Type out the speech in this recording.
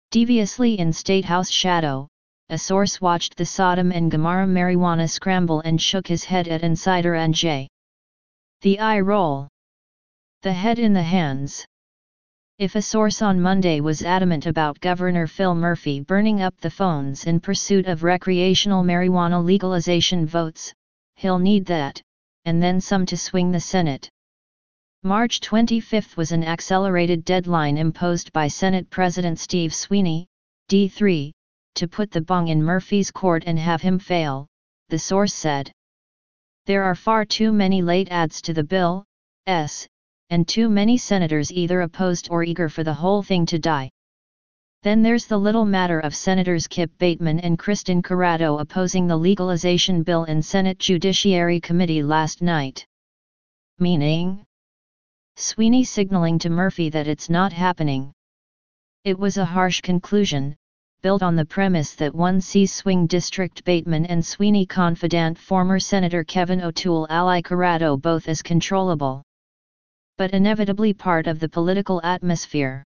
Deviously in State House shadow, a source watched the Sodom and Gomorrah marijuana scramble and shook his head at insider Anjay. The eye roll. The head in the hands. If a source on Monday was adamant about Governor Phil Murphy burning up the phones in pursuit of recreational marijuana legalization votes, he'll need that, and then some to swing the Senate. March 25 was an accelerated deadline imposed by Senate President Steve Sweeney, D3, to put the bung in Murphy's court and have him fail, the source said. There are far too many late adds to the bill, and too many senators either opposed or eager for the whole thing to die. Then there's the little matter of Senators Kip Bateman and Kristen Corrado opposing the legalization bill in Senate Judiciary Committee last night. Meaning? Sweeney signaling to Murphy that it's not happening. It was a harsh conclusion, built on the premise that one sees swing district Bateman and Sweeney confidant former Senator Kevin O'Toole ally Corrado both as controllable, but inevitably part of the political atmosphere.